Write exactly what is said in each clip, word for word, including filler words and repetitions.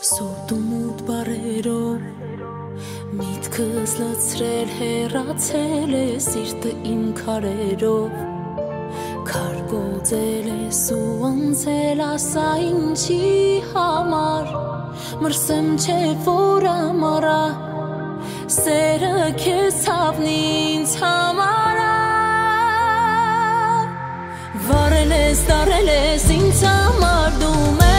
Սոտումուտ բարերով միտքս լցրել հեռացել է սիրտը իմ քարերով քարգոծել ես ու անցել ասա ինչի համար մրսեմ չէ որ ամարա սերը քեզ ցավն ինձ համար վարել ես տարել ես ինձ համար դու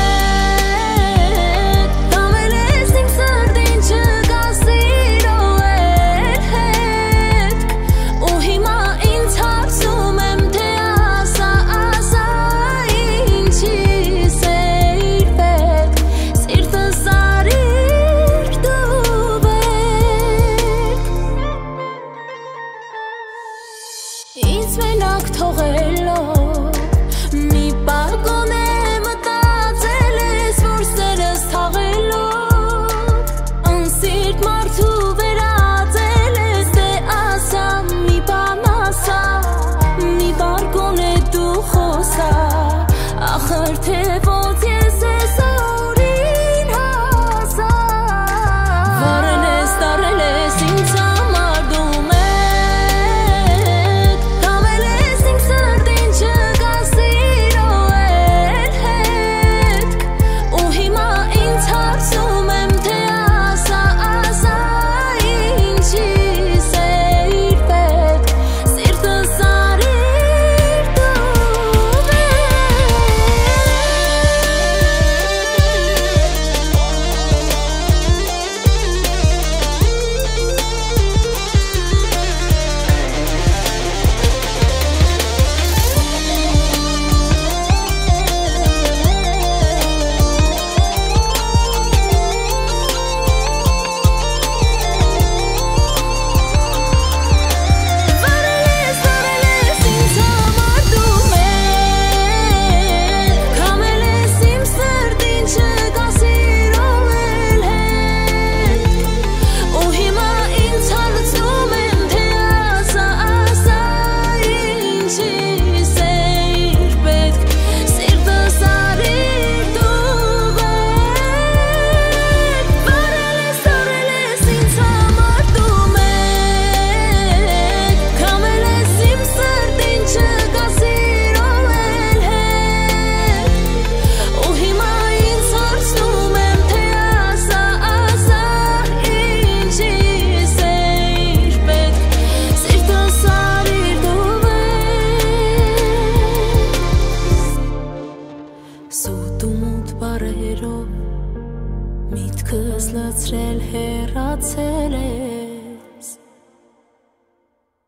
Ինձ մենակ թողելով մի բագոն է մտածել ես որ սերս թաղելով անսիրտ մարդու վերածել ես դե ասա մի բան ասա մի բարգոն է դու խոսա ախր թե ոնց ես ես օրին հասա վարել ես տարել ես ինձ Սոտումուտ բարերով միտքս լցրել հեռացել է